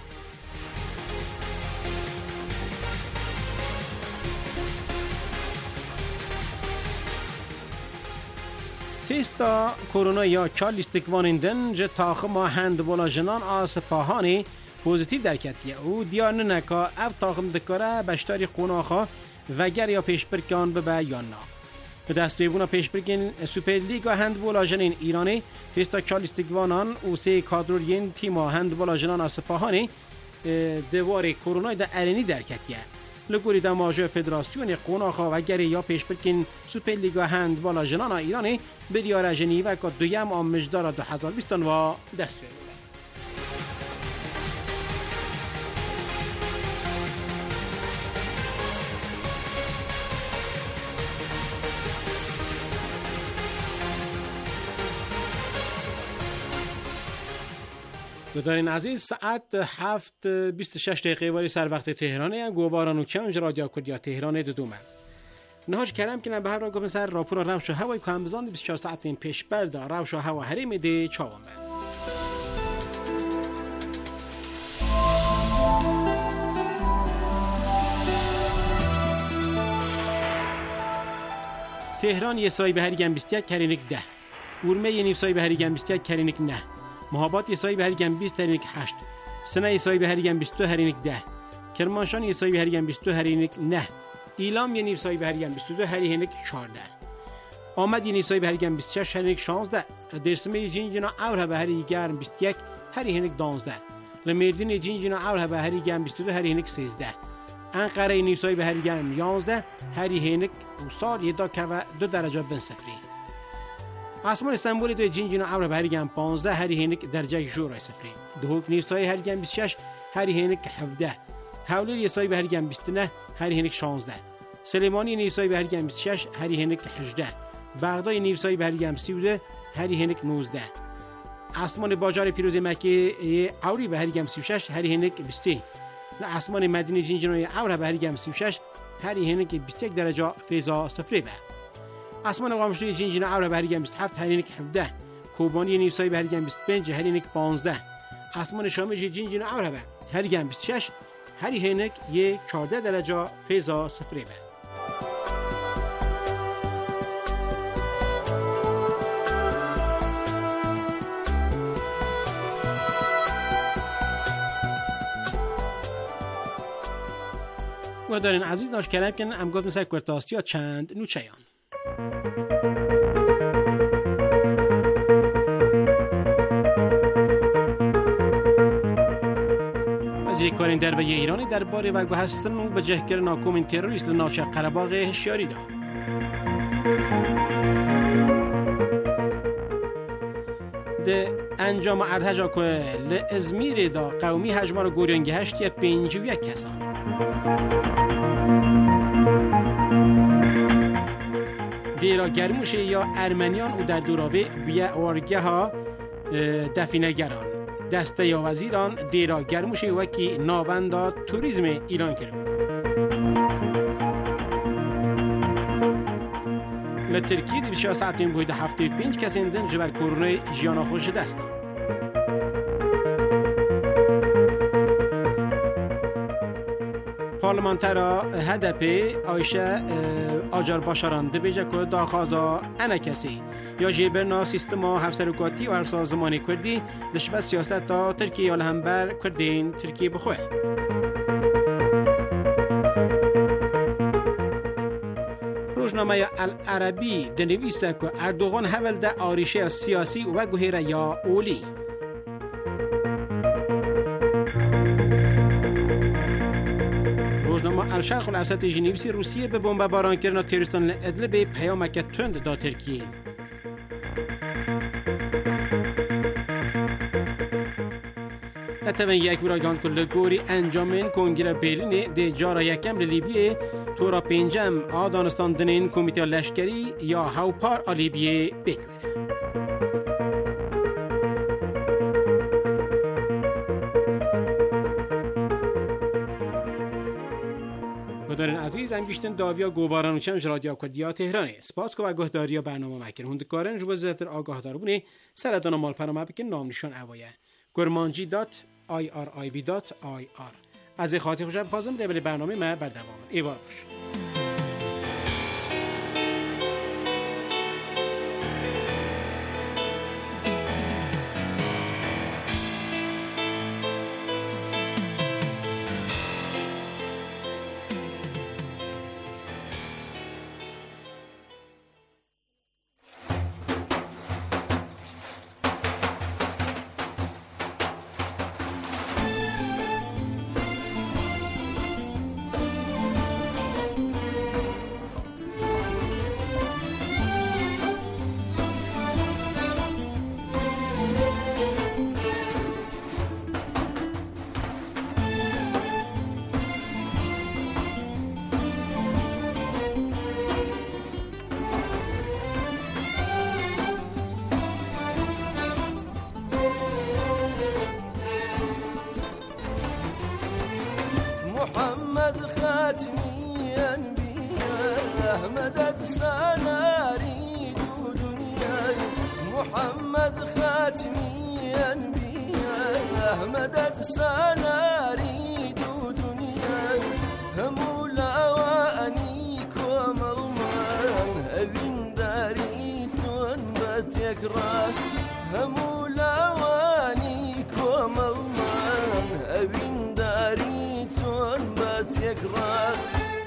تستا کرونا یا چالیستیکوانیندن جه تاخما هندبولا جنان آسپاهانی پوزیتیو درکتیه او دیار نکا او تاخم دکاره بشتاری قوناخا وگر یا پیشبرکان ببه یا نا. به دست بیبونا پیشبرکین سوپر لیگا هندبولا جنین ایرانی تستا چالیستیکوانان او سه کادرورین تیما هندبولا جنان آسپاهانی دوار کرونا در ارینی درکتیه. لگوری در ماجه فدراسیون قوناخا و گری یا پیش برکن سوپر لیگا هندبال جنان ایرانی بریار ژنیو که دویم آمجدار دو هزار و بیست و دست بیاره. دارین عزیز ساعت هفت بیست و شش دقیقه واری سر وقت تهرانه گواران و چنج رادیو کردیا تهرانه دودومه نهاج کردم که به هر راه گفتن سر راپور روش و هوای کام بزند بیست و چهار ساعت این پیش برد روش و هوا حریم ده چاوم تهران یه سایه به هریگم بیست و یک کرینک ده اورمه یه نیف سایه به هریگم بیست و یک کرینک نه محابات یه سایه به هریگم بیست هرینک هشت سنه یه سایه به هریگم بیست و دو هرینک ده کرمانشان یه سایه به هریگم بیست و دو هرینک نه ایلام یه نیف سایه به هریگم بیست و دو هرینک چهارده آمد یه نیف سایه به هریگم بیست و شش هرینک شانزده درسمه جینجنا اور به هریگم بیست و یک هرینک دانزده لمردین جینجنا اور به هریگم بیست و دو هرینک سیزده انقره یه نیف سایه به هریگم یازده هرینک وصال یه دا که دو درجه بن صفری آسمان استانبول دو جینجینا اور به هریگم پانزده هری هنک درجه جورای صفری دهوک نیفسای هریگم بیست و شش هری هنک هفده حولی یسای به هریگم بیست و نه هری هنک شانزده سلیمانی نیفسای به هریگم بیست و شش هری هنک هجده بغداد نیفسای به هریگم سی و دو هری هنک نوزده آسمان بازار پیروز مکه اوری به هریگم سی و شش هری هنک بیست نه آسمان مدینه جینجینا اور به هریگم سی و شش هری هنک بیست و یک درجه فیضا صفری به آسمان قامشلوی جینجینا اور به هریگم بیست و هفت هرینک هفده کوبانی نیفسای به هریگم بیست و پنج هرینک پانزده آسمان شامی جینجینا اور به هریگم بیست و شش هری هنک یک چهارده درجه فیضا صفری به و دارین عزیز ناش کردم که ام گفت مثل کرتاستی ها چند نوچهیان وزیر کارین در وی ایرانی درباره و هستن و به جهکر ناکومین تروریست لناش قرباغ هشیاری داد. ده انجام ارتجا که لازمیر دا قومی هجمان گورینگی هشتی پینج و یک کسان دیرا گرموش یا ارمنیان او در دوراوی بیا وارگه ها دفینگران دسته یا وزیران دیرا گرموش وکی ناوندا توریزم ایران کرد لترکی دی بسیار ساعتین بوید هفته پنج کسیندن جبر کرونا جیانا خوش دستان پارلمانترا هدپ آیشه آجار باشران دبیجه که داخازا انا کسی یا جیبرنا سیستما هفسرکاتی و هر سازمانی کردی دشبه سیاست تا ترکیه یا لهمبر کردین ترکیه بخواه. روزنامه العربی دنویسته که اردوغان حول ده آریشه سیاسی و گوهره یا اولی. روزنامه الشرق الاوسط جنیوسی روسیه به بمباران کردن تروریستان ادلب پیامک تند دا ترکیه. نتوان یک براگان کل گوری انجامین کنگره برلین ده جارا یکم لیبیه تورا پنجم آدانستان دنین کمیته لشکری یا هاوپار آلیبیه بکوره. گهدارین عزیز انگشتن داویا گواران و چنج رادیو کردیا تهرانه. سپاس که و گهداریا برنامه مکر هندکارن جو بزرگتر آگاه دار بونه سردان مال پرامه بکن نام نشان اوایه گرمانجی دات آی آر آی بی دات آی آر. از خاطر خوشم بخوازم روال برنامه ما بردوام ایوار باش. محمد خاتمي أنبياء مدد سناري دنياي محمد خاتمي أنبياء مدد سناري دنياي هم لوانيك ومرمان أبين داري تنبت يكره هم لوانيك ومرمان أبين داري تنبت يكره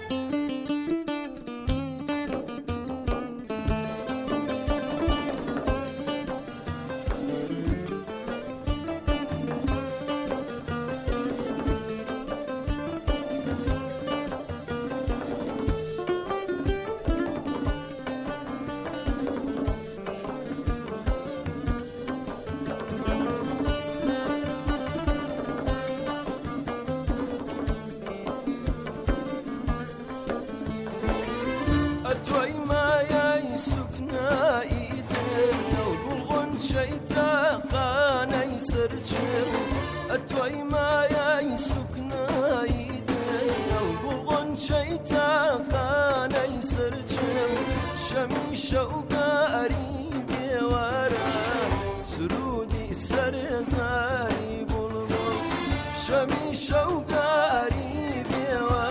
أتوي ما يسكنا إيدين وبلغن شيتا قانا يسرجر أتوي ما يسكنا إيدين وبلغن شيتا قانا يسرجر شمي شوقا أريبي ورا سرودي سرزاري بلغن شمي شوقا أريبي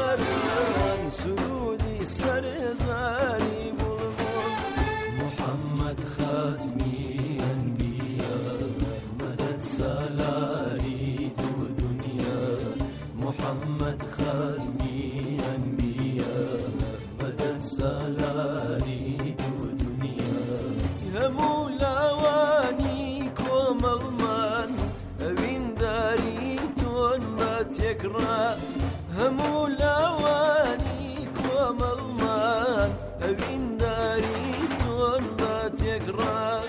ورا سرودي سرزاري بلغن محمد خاتمي أنبياء مدد سالاري دو دنيا محمد خاتمي أنبياء مدد سالاري دو دنيا يا مولا وانيك وملمان أبين داري تونبت يكره همولا وانيك وملمان أبين داري تونبت يكره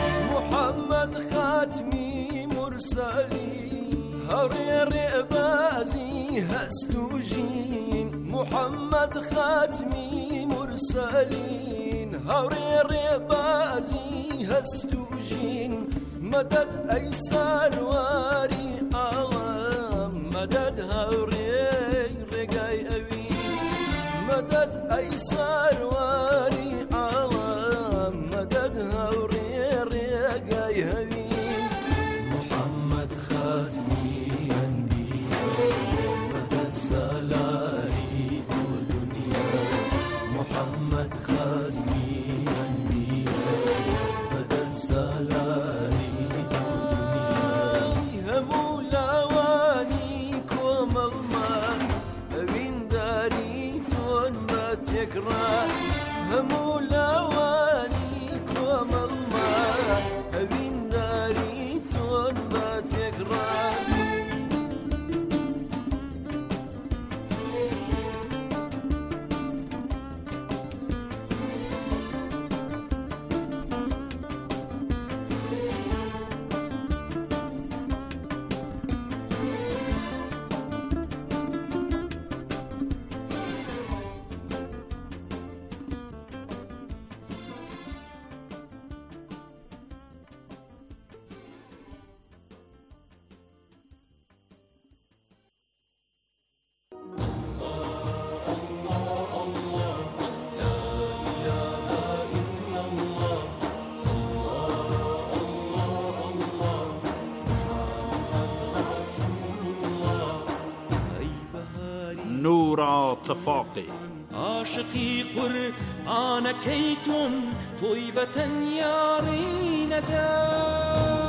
محمد خاتمي مرسلي هوري الرئبة بازی هست و جین محمد خاتمی مرسلین هوری ری بازی هست و جین مدد ای سرواری عالم مدد هوری رگای اوین مدد ای سرواری عالم مدد هوری رگای اوین محمد خاتمی انبیاء مدد سالاری دو دنیا محمد خاتمی انبیاء مدد سالاری دو دنیا همو لاوانی کومل من اوین داری تون ما تکرار همو لاوانی کومل من اوین داری تون ما تکرار نور اتفاقی عاشقی قرآن کیتون طیبة یاری نجات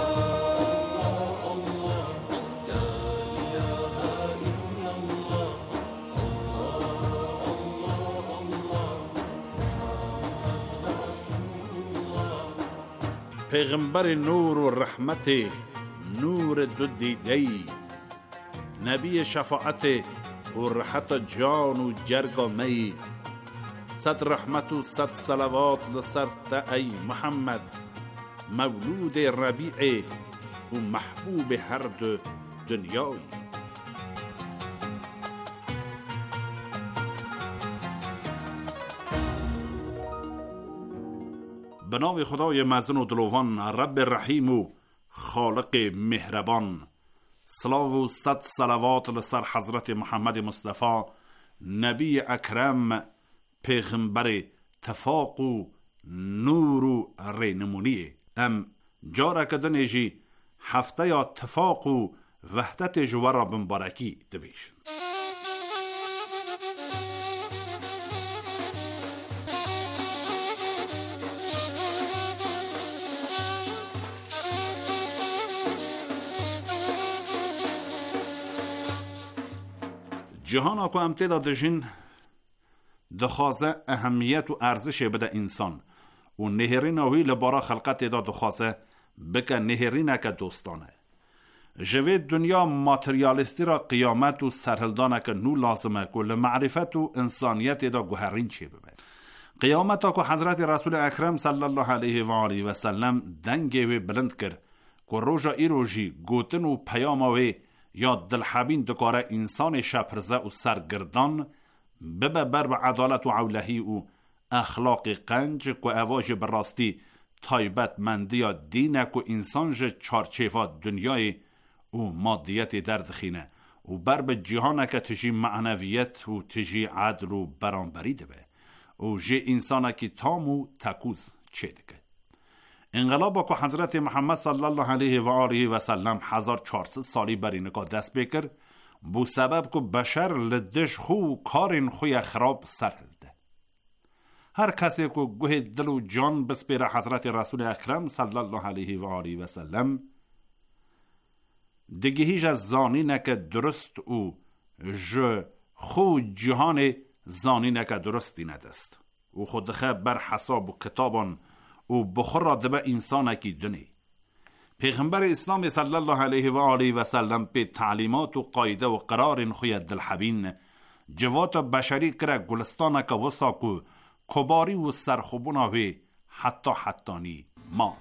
پیغمبر نور و رحمت نور دو دیدی نبی شفاعت و راحت جان و جرگ و می صد رحمت و صد صلوات لسر ای محمد مولود ربیع و محبوب هر دو دنیای به نام خدای مزن و دلوان رب رحیم و خالق مهربان صلاة و صد صلوات لسر حضرت محمد مصطفی نبی اکرم پیغمبر تفاق و نور و رینمونی ام جارا کدن جی هفته یا تفاق و وحدت جوارا بمبارکی دویش جهان اکو امتداد جن دخوازه اهمیت و ارزش بده انسان و نهرین اوی لبارا خلقت دا دخوازه بکه نهرین که دوستانه جوی دنیا ماتریالیستی را قیامت و سرهلدانه که نو لازمه که لمعرفت و انسانیت دا گوهرین چه ببه قیامت اکو حضرت رسول اکرم صلی الله علیه و آله و سلم دنگه وی بلند کرد که روژا ای روژی گوتن و پیام وی یا دلحبین دکاره انسان شپرزه و سرگردان ببه بر به عدالت و عولهی و اخلاق قنج که اواج براستی تایبت مندی یا دینه که انسان جه چارچیفا دنیای و مادیت دردخینه و بر به جهانه که تجی معنویت و تجی عدل و برانبری دبه و جه انسانه که تام و تکوز چه دکه انقلاب که حضرت محمد صلی الله علیه و آله و سلم هزار و چهارصد سالی بر اینکا دست بکر بو سبب که بشر لدش خو کارین خوی خراب سرهلده هر کسی که گوه دل و جان بسپیر حضرت رسول اکرم صلی الله علیه و آله و سلم دیگه هیچ از زانی نکه درست او جو خو جهان زانی نکه درستی ندست و خود خب بر حساب و کتابان و بخور را دبه انسان کی دنی پیغمبر اسلام صلی الله علیه و آله و سلم به تعلیمات و قاعده و قرار خوی دلحبین جوات بشری کرا گلستان که وساکو کباری و سرخوبونا وی حتی حتانی ما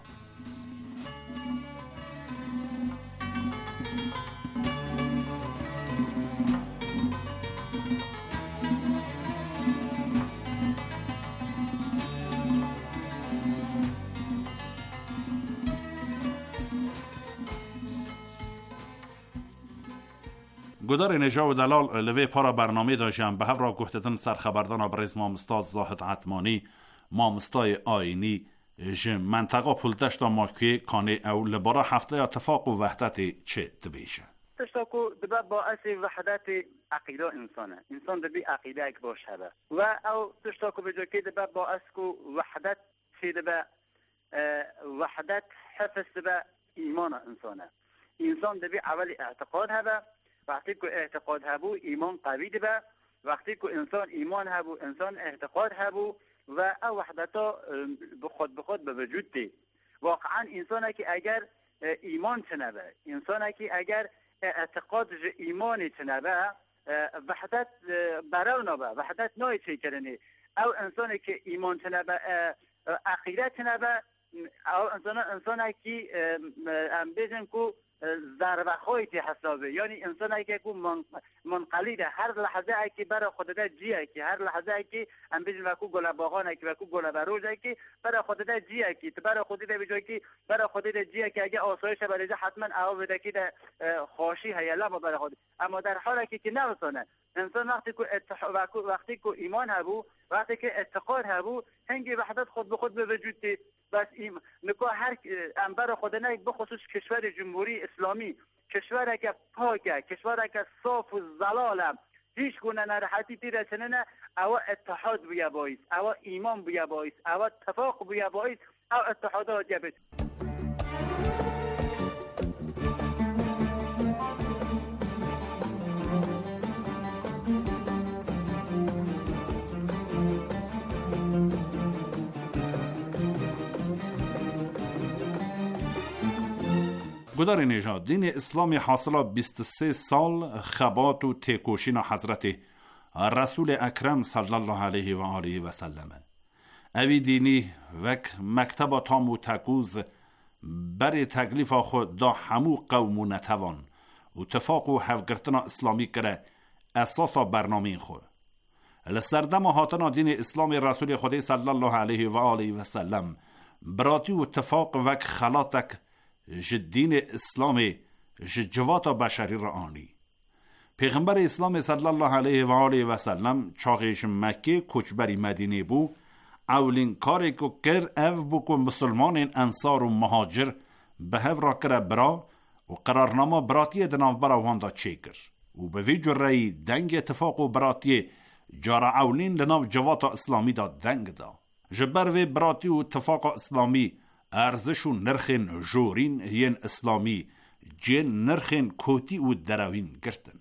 گدار نجا و دلال لوی پارا برنامه داشتم به هفرا گفتتن سرخبردان برز مامستاز زاهد عطمانی مامستای آینی ج منطقه پولتشت ماکی کانه او لبارا هفته اتفاق و وحدت چه دبیشه تشتاكو دبا باعث وحدات عقيدة إنسانة إنسان دبي عقيدة باش هذا و أو تشتاكو بجوكي دبا باعث كو وحدات في دبا اه وحدات حفظ دبا إيمان إنسانة إنسان دبي أول اعتقاد هذا وقتی كو اعتقاد هبو إيمان قوي دبا وقتی كو إنسان إيمان هبو إنسان اعتقاد هبو و أو وحدتا بخود بخود بوجود دي واقعا إنسانه که اگر ایمان تنبه انسانه که اگر اعتقاد ایمانی تنبه وحدت براو نبه وحدت نای چه کرنی او انسانه که ایمان تنبه عقیده تنبه او انسانه انسانه که ام بیزن کو ضربه خواهی حسابه یعنی انسانه که کو منقلیده هر لحظه ای که برای خود ده جیه که هر لحظه ای که ام بیزن وکو گل باغانه که وکو گل بروجه که برای خود ده جیه که برای خود ده بجای که برای خود ده جیه که اگه آسایش بریده حتما او بده که ده خوشی هیلا ما برای خود اما در حالی که که نوسانه انسان وقتی که اتح... وقتی که ایمان هبو وقتی که اعتقاد هبو هنگی وحدت خود به خود به وجود دی بس این نکو هر انبر خود نه بخصوص کشور جمهوری اسلامی کشوری که پاکه کشوری که صاف و زلاله هیچ گونه ناراحتی تیره چننه او اتحاد بیا باعث او ایمان بیا باعث او اتفاق بیا باعث او اتحادات جبت گدار نژاد دین اسلامی حاصل بیست و سه سال خبات و تکوشین حضرت رسول اکرم صلی الله علیه و آله و سلم اوی دینی وک مکتب تام و تکوز بر تکلیف خود دا همو قوم و نتوان و اتفاق و حفگرتنا اسلامی کره اساسا برنامه خود لسردم هاتنا دین اسلامی رسول خود صلی الله علیه و آله و سلم براتی و اتفاق وک خلاتک جدین اسلام جواتا بشری را آنی پیغمبر اسلام صلی الله علیه و آله و سلم چاقیش مکه کچبری مدینه بو اولین کاری که کر او بو که مسلمان انصار و مهاجر به هف را کر برا و قرارنامه براتی دناف برا واندا چه کر و به وی جرهی دنگ اتفاق و براتی جارا اولین لناف جواتا اسلامی دا دنگ دا جبر وی براتی و اتفاق اسلامی ارزش و نرخین جورین ین اسلامی جن نرخین کوتی و دراوین گرتن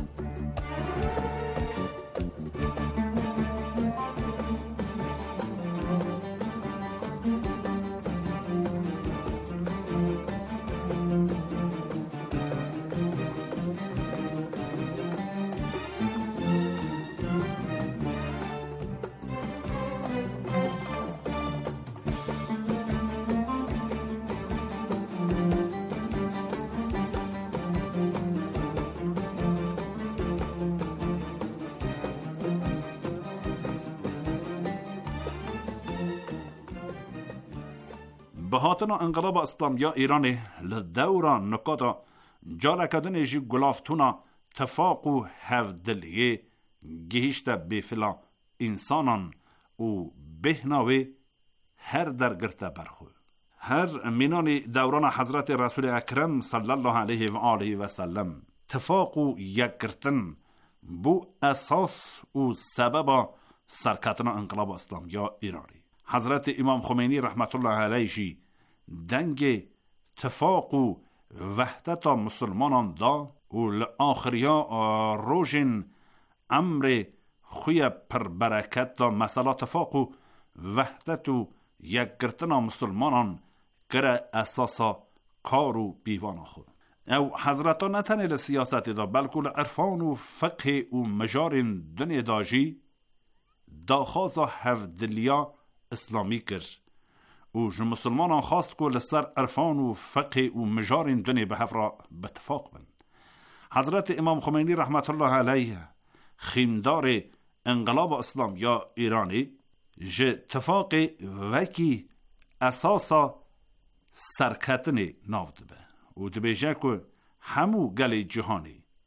بهاتنا انقلاب اسلامی ایران لدورا نکاتا جالکدن جی گلافتونا تفاق و هفدلیه گهیشت بفلا انسانان و بهناوی هر درگرته برخو هر مینان دوران حضرت رسول اکرم صلی الله علیه و آله و سلم تفاق و یکرتن بو اساس و سبب سرکتنا انقلاب اسلامی ایرانی حضرت امام خمینی رحمت الله علیه دنگ تفاق و وحدت مسلمانان دا و لآخریا روژن امر خوی پر برکت دا مسئله تفاق و وحدت و یک گرتنا مسلمانان گره اساسا کار و بیوان خود او حضرتا نتنه لسیاست دا بلکه لعرفان و فقه و مجار دنیا داجی دا خوازا هفدلیا اسلامی کرد و جو مسلمانان خواست که لسر عرفان و فقه و مجار دنیا به هفرا بتفاق بند حضرت امام خمینی رحمت الله علیه خیمدار انقلاب اسلام یا ایرانی جه تفاق وکی اساسا سرکتن نافده به و دبیجه که همو گل جهانی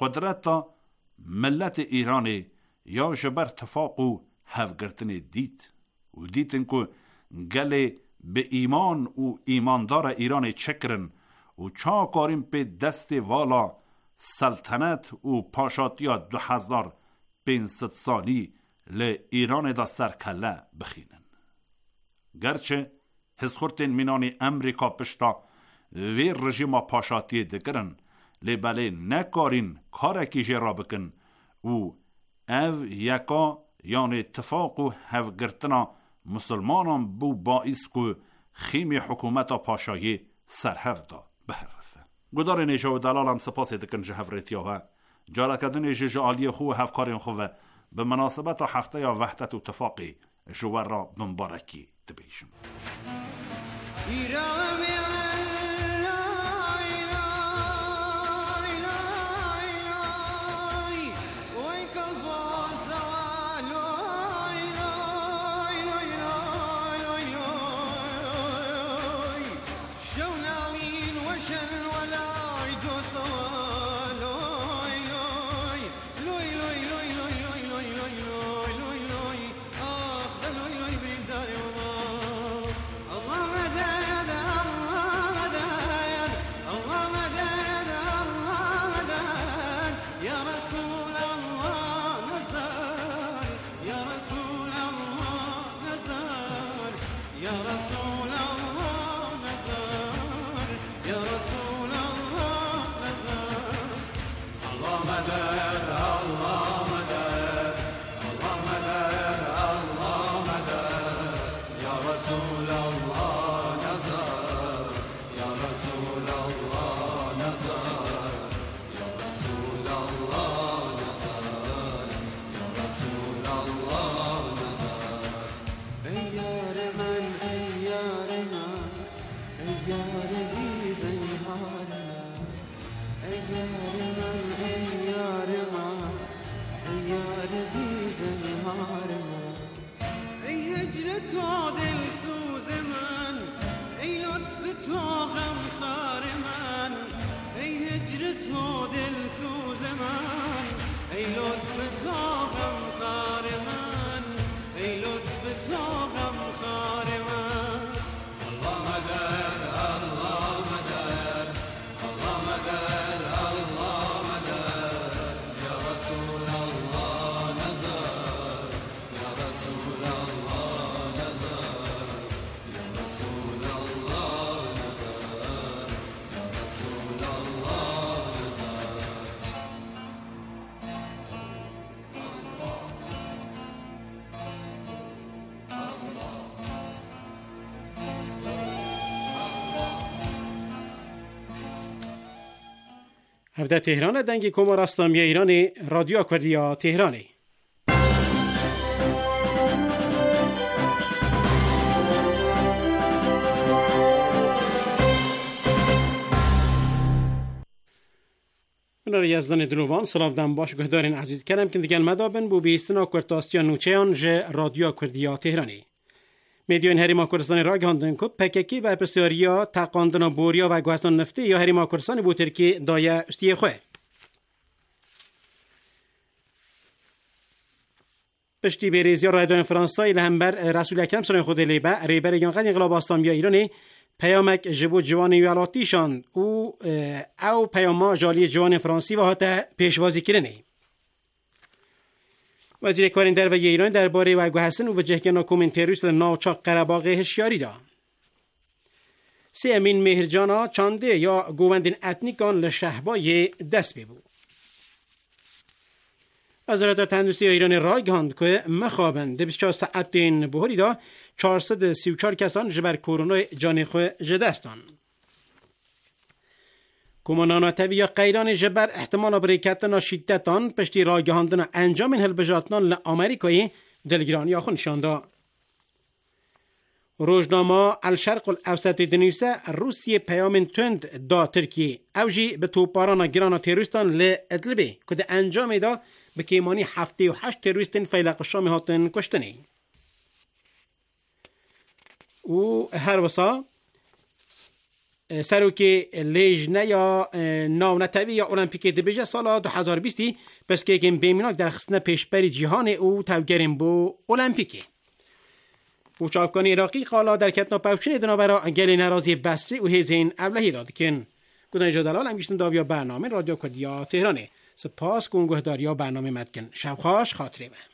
قدرت ملت ایران یا جبر تفاق و هفگرتن دید و دیدن که گله به ایمان و ایماندار ایران چکرن و چا کاریم به دست والا سلطنت و پاشاتیا دو هزار پینصد سالی ل ایران دا سرکله بخینن. گرچه هز خورتین مینانی امریکا پشتا وی رژیم پاشاتی دکرن لی بله نکارین کارکی جرا بکن و او یکا یعنی اتفاق و هفگرتنا مسلمانان بو باعث که خیمی حکومت پاشایی سرهف دا بهرفه. گدار نیجا و دلالم سپاسی دکن جهورتیا ها جارکدن جه عالی خو و هفکارین خواه به مناسبت هفته یا وحدت و اتفاقی جوار را بمبارکی دبیشم. هفته تهران دنگی کمار اسلامی ایران رادیو کردیا تهرانی. من یزدان دلوان سلاف دم باش گهدارین عزیز کردم که دیگر مدابن بو بیستنا کرتاستیا نوچهان جه رادیو کردیا تهرانی. میدیون هریما کردستان را گهاندن که پککی و پرسیاریا تقاندنا بوریا و گوهستان نفتی یا هریما کردستان بو ترکی دایه اشتیه خواه. پشتی بریزیا رایدان فرانسای لهمبر رسول اکرم سرین خود لیبه ریبر یانقد انقلاب اسلامی ایرانی پیامک جبو جوان یالاتیشان او او پیاما جالی جوان فرانسی و هاته پیشوازی کرنه. وزیر کارین در و ایران درباره و حسن و وجه کنا کومنتریوس ناوچاق قره‌باغ هشیاری دا. سی امین مهرجانا چانده یا گووندین اتنیکان لشهبای دست ببو. وزارت تندرستی ایران رای گهاند که مخابن ده بیست و چهار ساعتین بهاری دا چهارصد و سی و چهار کسان جبر کرونا جان خو جدستان. کماناناتوی یا قیران جبر احتمال بریکتنا شدتان پشتی رای گهاندن انجام هل بجاتنان لامریکایی دلگرانی آخون شانده. روزنامه الشرق الاوسط دنیسه روسیه پیام تند دا ترکیه اوجی به توپاران گران تروریستان ل ادلبی که ده انجام دا به کیمانی هفته و هشت تروریستین فیلق شام هاتن کشتنی. و هر وسا سروکی لیجنه یا ناونتوی یا المپیک دبیجه سال دو هزار و بیست بس که کم بیمیناک در خصنه پیشبری جهان او توگرم بو المپیکی. و چافکان عراقی قالا در کتنا پوشن دنا برا گلی نرازی بسری و هزین ابلهی داد کن. گودن جدلال هم گشتن داویا برنامه رادیو کردیا تهرانه. سپاس کنگوه داریا برنامه مدکن. شبخاش خاطره من.